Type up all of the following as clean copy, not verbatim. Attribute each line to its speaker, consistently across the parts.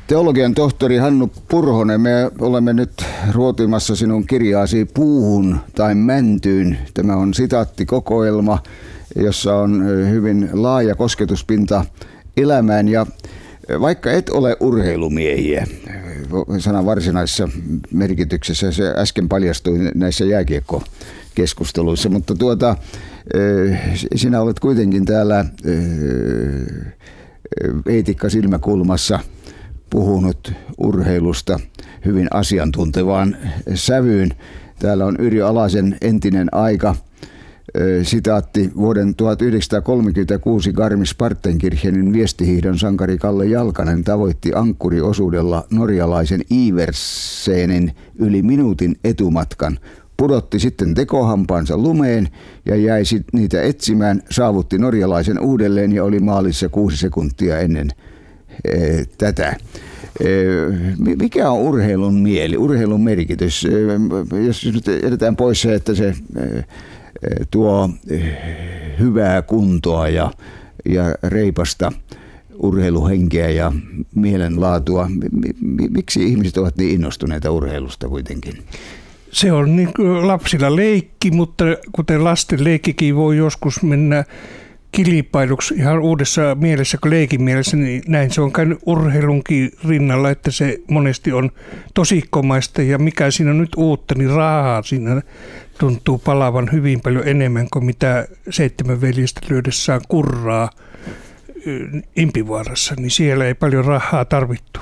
Speaker 1: Teologian tohtori Hannu Purhonen, me olemme nyt ruotimassa sinun kirjaasi Puuhun tai mäntyyn. Tämä on sitaattikokoelma, jossa on hyvin laaja kosketuspinta elämään. Ja vaikka et ole urheilumiehiä, sanan varsinaisessa merkityksessä, se äsken paljastui näissä jääkiekkokeskusteluissa, mutta sinä olet kuitenkin täällä eetikka silmäkulmassa puhunut urheilusta hyvin asiantuntevaan sävyyn. Täällä on Yrjö Alasen Entinen aika. Sitaatti: vuoden 1936 Garmisch-Partenkirchenin viestihiihdon sankari Kalle Jalkanen tavoitti ankkuriosuudella norjalaisen Iversenin yli minuutin etumatkan. Pudotti sitten tekohampaansa lumeen ja jäi niitä etsimään, saavutti norjalaisen uudelleen ja oli maalissa 6 sekuntia ennen tätä. Mikä on urheilun mieli, urheilun merkitys? Jos nyt edetään pois se, että se tuo hyvää kuntoa ja reipasta urheiluhenkeä ja mielenlaatua. Miksi ihmiset ovat niin innostuneita urheilusta kuitenkin?
Speaker 2: Se on niin kuin lapsilla leikki, mutta kuten lasten leikkikin voi joskus mennä kilpailuksi ihan uudessa mielessä kuin leikin mielessä, niin näin se on käynyt urheilunkin rinnalla, että se monesti on tosikkomaista ja mikä siinä on nyt uutta, niin rahaa siinä tuntuu palavan hyvin paljon enemmän kuin mitä 7 veljestä lyödessään kurraa Impivaarassa, niin siellä ei paljon rahaa tarvittu.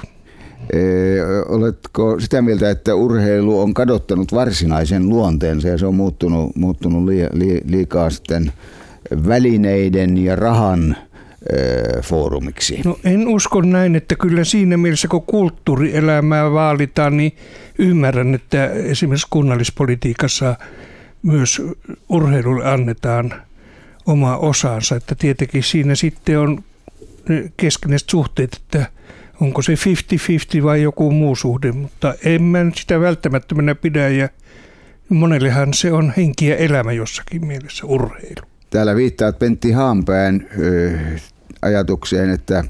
Speaker 1: Oletko sitä mieltä, että urheilu on kadottanut varsinaisen luonteensa ja se on muuttunut liikaa sitten välineiden ja rahan foorumiksi?
Speaker 2: No en usko näin, että kyllä siinä mielessä kun kulttuurielämää vaalitaan, niin ymmärrän, että esimerkiksi kunnallispolitiikassa myös urheilulle annetaan oma osansa, että tietenkin siinä sitten on keskinäiset suhteet, että onko se 50-50 vai joku muu suhde, mutta en mä sitä välttämättömänä pidä ja monellehan se on henki ja elämä jossakin mielessä urheilu.
Speaker 1: Täällä viittaat Pentti Haanpään ajatukseen, että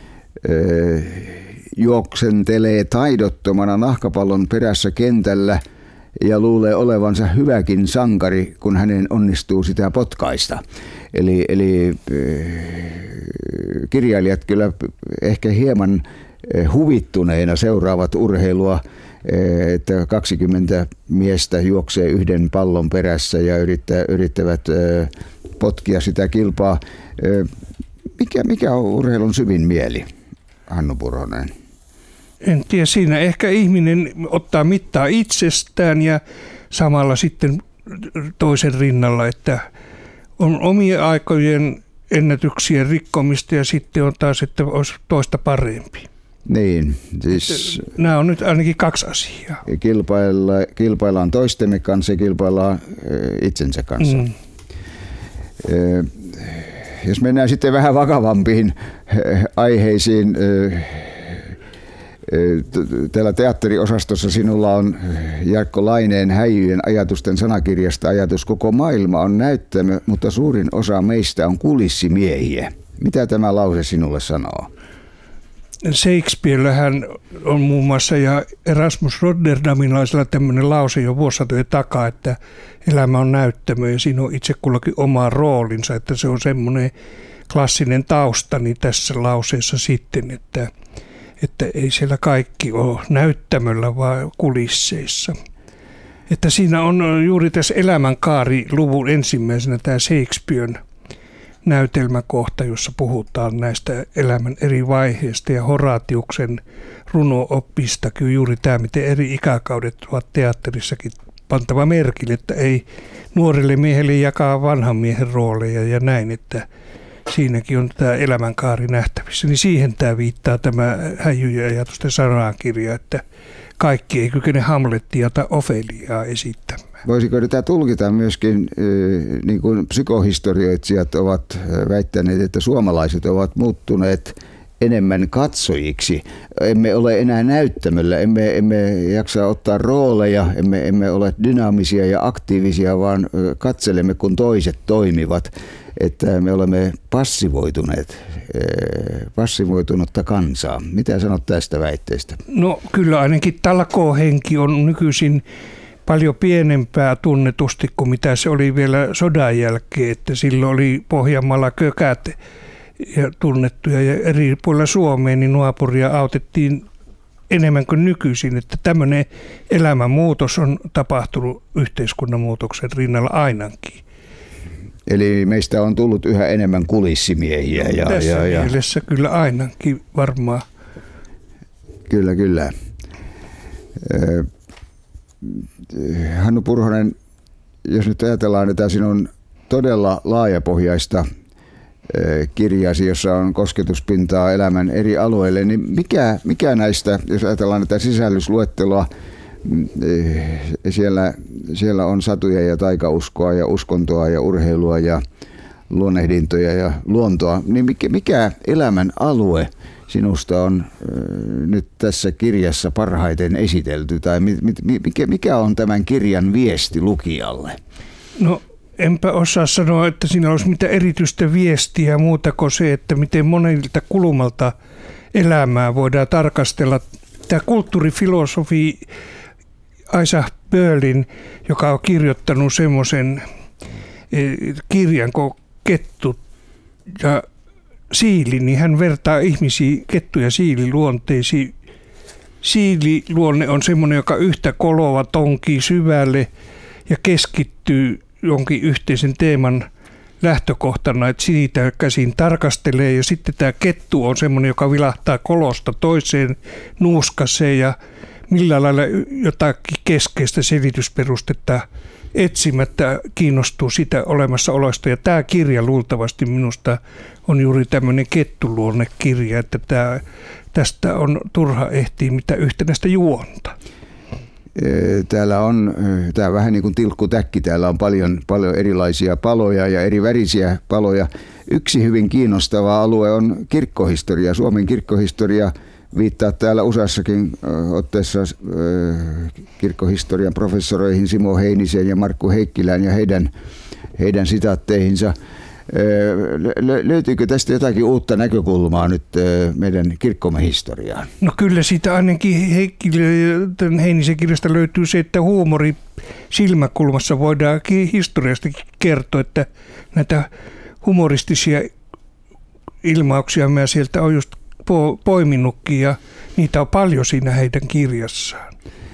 Speaker 1: juoksentelee taidottomana nahkapallon perässä kentällä ja luulee olevansa hyväkin sankari, kun hänen onnistuu sitä potkaista. Eli kirjailijat kyllä ehkä hieman huvittuneina seuraavat urheilua, että 20 miestä juoksee yhden pallon perässä ja yrittävät potkia sitä kilpaa. Mikä on urheilun syvin mieli, Hannu Purhonen?
Speaker 2: En tiedä, siinä ehkä ihminen ottaa mittaa itsestään ja samalla sitten toisen rinnalla, että on omien aikojen ennätyksien rikkomista ja sitten on taas, että olisi toista parempi.
Speaker 1: Niin, siis
Speaker 2: nämä on nyt ainakin 2 asiaa.
Speaker 1: Kilpaillaan toistemme kanssa ja kilpaillaan itsensä kanssa. Jos mennään sitten vähän vakavampiin aiheisiin. Täällä teatteriosastossa sinulla on Jarkko Laineen Häijyjen ajatusten sanakirjasta ajatus: koko maailma on näyttämö, mutta suurin osa meistä on kulissimiehiä. Mitä tämä lause sinulle sanoo?
Speaker 2: Shakespearellähän on muun muassa ja Erasmus Rotterdamilaisella tämmöinen lause jo vuosisatojen takaa, että elämä on näyttämö ja siinä on itse kullakin oma roolinsa, että se on semmoinen klassinen taustani tässä lauseessa sitten, että ei siellä kaikki ole näyttämöllä, vaan kulisseissa. Että siinä on juuri tässä elämänkaari-luvun ensimmäisenä tämä Shakespearen näytelmäkohta, jossa puhutaan näistä elämän eri vaiheista ja Horatiuksen runo-oppista. Kyllä juuri tämä, miten eri ikäkaudet ovat teatterissakin pantava merkille, että ei nuorille miehelle jakaa vanhan miehen rooleja ja näin, että siinäkin on tämä elämänkaari nähtävissä. Niin siihen tämä viittaa tämä Häijyjen ajatusten sanakirja, että kaikki ei kykene Hamlettia tai Ofeliaa esittämään.
Speaker 1: Voisiko tätä tulkita myöskin, niin kuin psykohistorioitsijat ovat väittäneet, että suomalaiset ovat muuttuneet enemmän katsojiksi. Emme ole enää näyttämöllä, emme jaksa ottaa rooleja, emme ole dynaamisia ja aktiivisia, vaan katselemme, kun toiset toimivat. Että me olemme passivoitunutta kansaa. Mitä sanot tästä väitteestä?
Speaker 2: No kyllä ainakin talkoohenki on nykyisin paljon pienempää tunnetusti kuin mitä se oli vielä sodan jälkeen, että silloin oli Pohjanmaalla kökät ja tunnettuja ja eri puolilla Suomeen niin naapuria autettiin enemmän kuin nykyisin, että tämmöinen elämänmuutos on tapahtunut yhteiskunnan muutoksen rinnalla ainakin.
Speaker 1: Eli meistä on tullut yhä enemmän kulissimiehiä.
Speaker 2: Tässä mielessä kyllä ainakin varmaan.
Speaker 1: Kyllä. Hannu Purhonen, jos nyt ajatellaan tätä sinun todella laajapohjaista kirjasi, jossa on kosketuspintaa elämän eri alueille, niin mikä näistä, jos ajatellaan tätä sisällysluetteloa, siellä on satuja ja taikauskoa ja uskontoa ja urheilua ja luonnehdintoja ja luontoa, niin mikä elämän alue sinusta on nyt tässä kirjassa parhaiten esitelty, tai mikä on tämän kirjan viesti lukijalle?
Speaker 2: No enpä osaa sanoa, että siinä olisi mitään erityistä viestiä muuta kuin se, että miten monelta kulmalta elämää voidaan tarkastella. Tämä kulttuurifilosofi Isaac Berlin, joka on kirjoittanut semmoisen kirjan kuin Kettu ja siili, niin hän vertaa ihmisiä kettu- ja siililuonteisiin. Siililuonne on semmoinen, joka yhtä kolova tonkii syvälle ja keskittyy jonkin yhteisen teeman lähtökohtana, että siitä käsin tarkastelee. Ja sitten tämä kettu on semmoinen, joka vilahtaa kolosta toiseen, nuuskasee ja millä lailla jotakin keskeistä selitysperustetta etsimättä kiinnostuu sitä olemassaolosta. Ja tämä kirja luultavasti minusta on juuri tämmöinen kettuluonnekirja, että tästä on turha ehtiä mitä yhtenäistä juonta.
Speaker 1: Täällä on vähän niin kuin tilkkutäkki, täällä on paljon erilaisia paloja ja eri värisiä paloja. Yksi hyvin kiinnostava alue on kirkkohistoria, Suomen kirkkohistoria. Viittaa täällä useassakin otteessa kirkkohistorian professoroihin Simo Heiniseen ja Markku Heikkilään ja heidän sitaatteihinsa. Löytyykö tästä jotakin uutta näkökulmaa nyt meidän kirkkomme historiaan?
Speaker 2: No kyllä siitä ainakin Heinisen kirjasta löytyy se, että huumori silmäkulmassa voidaan historiasta kertoa, että näitä humoristisia ilmauksia mä sieltä on just poiminnutkin ja niitä on paljon siinä heidän kirjassaan.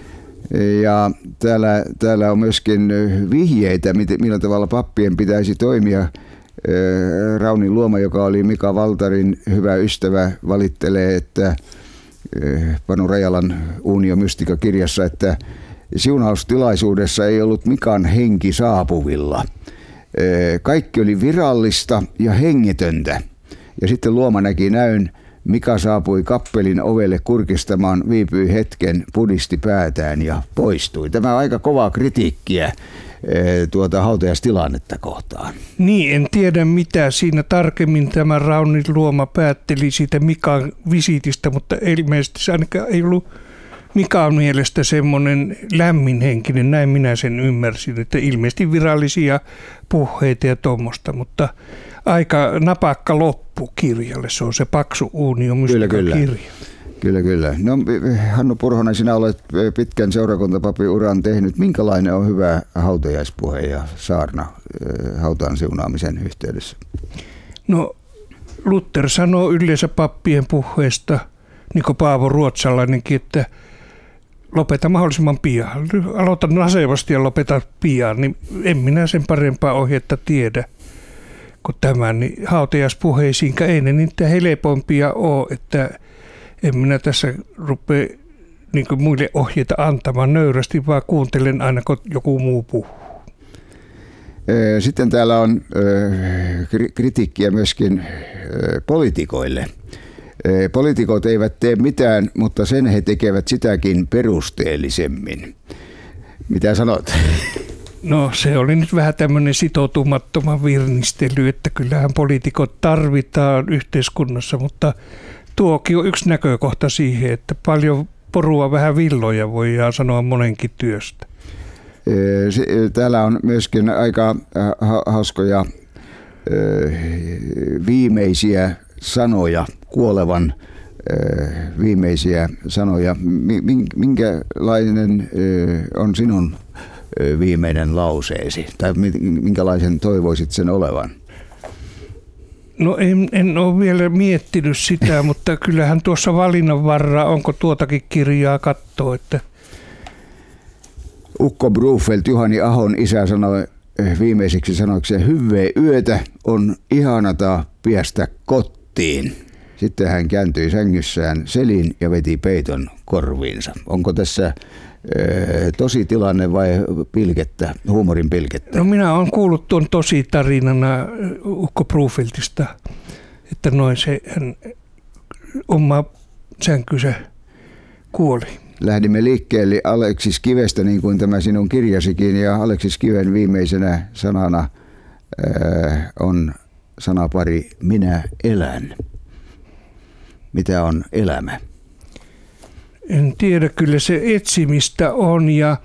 Speaker 1: Ja täällä on myöskin vihjeitä, millä tavalla pappien pitäisi toimia. Rauni Luoma, joka oli Mika Valtarin hyvä ystävä, valittelee, että Panu Rajalan Unio Mystika-kirjassa, että siunaustilaisuudessa ei ollut Mikan henki saapuvilla. Kaikki oli virallista ja hengetöntä. Ja sitten Luoma näki näyn. Mika saapui kappelin ovelle kurkistamaan, viipyi hetken, pudisti päätään ja poistui. Tämä on aika kovaa kritiikkiä hautajaistilannetta kohtaan.
Speaker 2: Niin, en tiedä mitä siinä tarkemmin tämä Rauni Luoma päätteli siitä Mikan visiitistä, mutta ilmeisesti se ainakaan ei ollut Mikan mielestä semmoinen lämminhenkinen, näin minä sen ymmärsin, että ilmeisesti virallisia puheita ja tuommoista, mutta aika napakka loppu kirjalle, se on se paksu Unio Mystika-kirja.
Speaker 1: Kyllä. No Hannu Purhonen, sinä olet pitkän seurakuntapapin uran tehnyt. Minkälainen on hyvä hautajaispuhe ja saarna hautaan siunaamisen yhteydessä? No
Speaker 2: Luther sanoo yleensä pappien puheesta, niin kuin Paavo Ruotsalainenkin, että lopeta mahdollisimman pian. Aloita nasevasti ja lopeta pian, niin en minä sen parempaa ohjetta tiedä kuin tämän. Niin hautajaispuheisiinkaan ei ne niitä helpompia ole, että en minä tässä rupea niin kuin muille ohjeita antamaan nöyrästi, vaan kuuntelen aina, kun joku muu puhuu.
Speaker 1: Sitten täällä on kritiikkiä myöskin poliitikoille. Poliitikot eivät tee mitään, mutta sen he tekevät sitäkin perusteellisemmin. Mitä sanot?
Speaker 2: No se oli nyt vähän tämmöinen sitoutumattoman virnistely, että kyllähän poliitikot tarvitaan yhteiskunnassa, mutta tuokin on yksi näkökohta siihen, että paljon porua vähän villoja voidaan sanoa monenkin työstä.
Speaker 1: Täällä on myöskin aika hauskoja viimeisiä sanoja, kuolevan viimeisiä sanoja. Minkälainen on sinun viimeinen lauseesi? Tai minkälaisen toivoisit sen olevan?
Speaker 2: No en ole vielä miettinyt sitä, mutta kyllähän tuossa valinnanvaraa, onko tuotakin kirjaa katsoo, että
Speaker 1: Ukko Brufelt, Juhani Ahon isä, sanoi viimeisiksi sanoiksi, hyvää yötä, on ihanata päästä kotiin. Sitten hän kääntyi sängyssään selin ja veti peiton korviinsa. Onko tässä tosi tilanne vai pilkettä, huumorin pilkettä?
Speaker 2: No minä olen kuullut tuon tosi tarinana Ukko Brufeltista, että noin se hän oma sänkynsä kuoli.
Speaker 1: Lähdimme liikkeelle Aleksis Kivestä, niin kuin tämä sinun kirjasikin, ja Aleksis Kiven viimeisenä sanana on sanapari minä elän. Mitä on elämä?
Speaker 2: En tiedä, kyllä se etsimistä on ja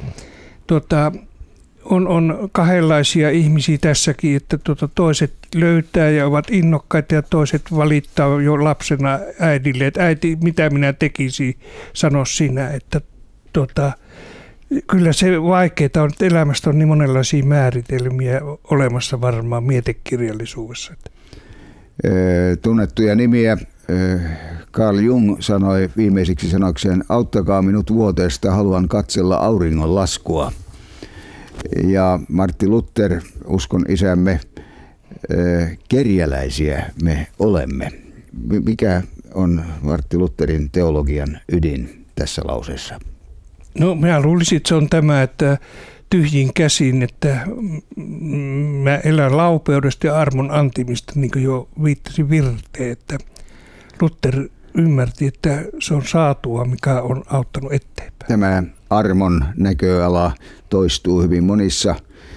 Speaker 2: on kahdenlaisia ihmisiä tässäkin, että toiset löytää ja ovat innokkaita ja toiset valittaa jo lapsena äidille, että äiti, mitä minä tekisin, sano sinä, että kyllä se vaikeaa on, että elämästä on niin monenlaisia määritelmiä olemassa varmaan mietekirjallisuudessa.
Speaker 1: Tunnettuja nimiä. Carl Jung sanoi viimeisiksi sanokseen, auttakaa minut vuoteesta, haluan katsella auringon laskua. Ja Martti Luther, uskon isämme, kerjäläisiä me olemme. Mikä on Martti Lutherin teologian ydin tässä lauseessa?
Speaker 2: No minä luulisin, että se on tämä, että tyhjin käsin, että mä elän laupeudesta ja armon antimista, niin kuin jo viittasin Virteen, että Luther ymmärti, että se on saatua, mikä on auttanut eteenpäin. Tämä
Speaker 1: armon näköala toistuu hyvin monissa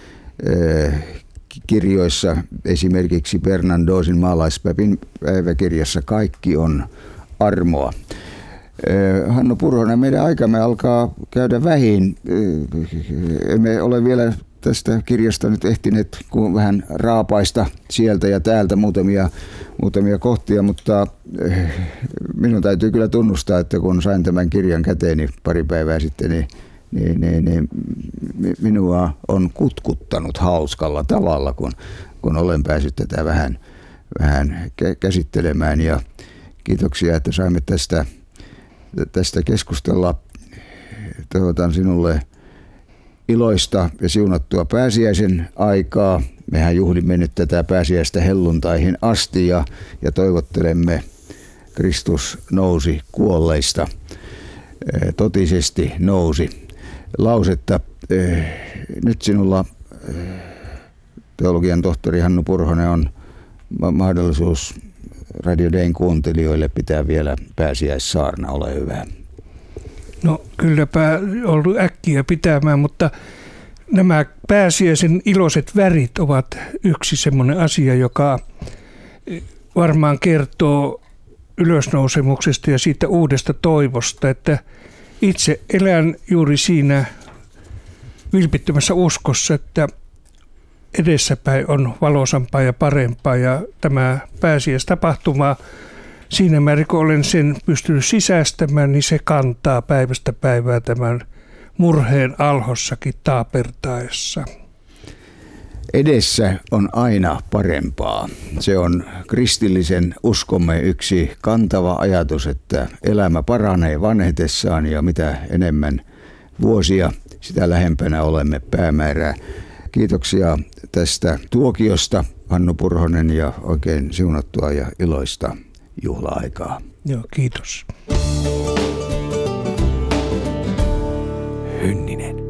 Speaker 1: kirjoissa, esimerkiksi Bernardoosin maalaispäiväkirjassa kaikki on armoa. Hannu Purhonen, meidän aikamme alkaa käydä vähin. Emme ole vielä tästä kirjasta nyt ehtineet kuin vähän raapaista sieltä ja täältä muutamia kohtia, mutta minun täytyy kyllä tunnustaa, että kun sain tämän kirjan käteeni pari päivää sitten, niin minua on kutkuttanut hauskalla tavalla, kun olen päässyt tätä vähän käsittelemään. Ja kiitoksia, että saimme tästä keskustella. Toivotan sinulle iloista ja siunattua pääsiäisen aikaa. Mehän juhlimme nyt tätä pääsiäistä helluntaihin asti ja toivottelemme Kristus nousi kuolleista. Totisesti nousi. Lausetta. Nyt sinulla, teologian tohtori Hannu Purhonen, on mahdollisuus Radio Dayn kuuntelijoille pitää vielä pääsiäissaarna. Ole hyvä.
Speaker 2: No kylläpä ollut äkkiä pitämään, mutta nämä pääsiäisen iloiset värit ovat yksi semmoinen asia, joka varmaan kertoo ylösnousemuksesta ja siitä uudesta toivosta, että itse elän juuri siinä vilpittömässä uskossa, että edessäpäin on valoisampaa ja parempaa ja tämä pääsiäistapahtuma siinä määrin, kun olen sen pystynyt sisäistämään, niin se kantaa päivästä päivää tämän murheen alhossakin taapertaessa.
Speaker 1: Edessä on aina parempaa. Se on kristillisen uskomme yksi kantava ajatus, että elämä paranee vanhetessaan ja mitä enemmän vuosia, sitä lähempänä olemme päämäärää. Kiitoksia tästä tuokiosta, Hannu Purhonen, ja oikein siunattua ja iloista juhla-aikaa.
Speaker 2: Joo, kiitos.
Speaker 3: Hynninen.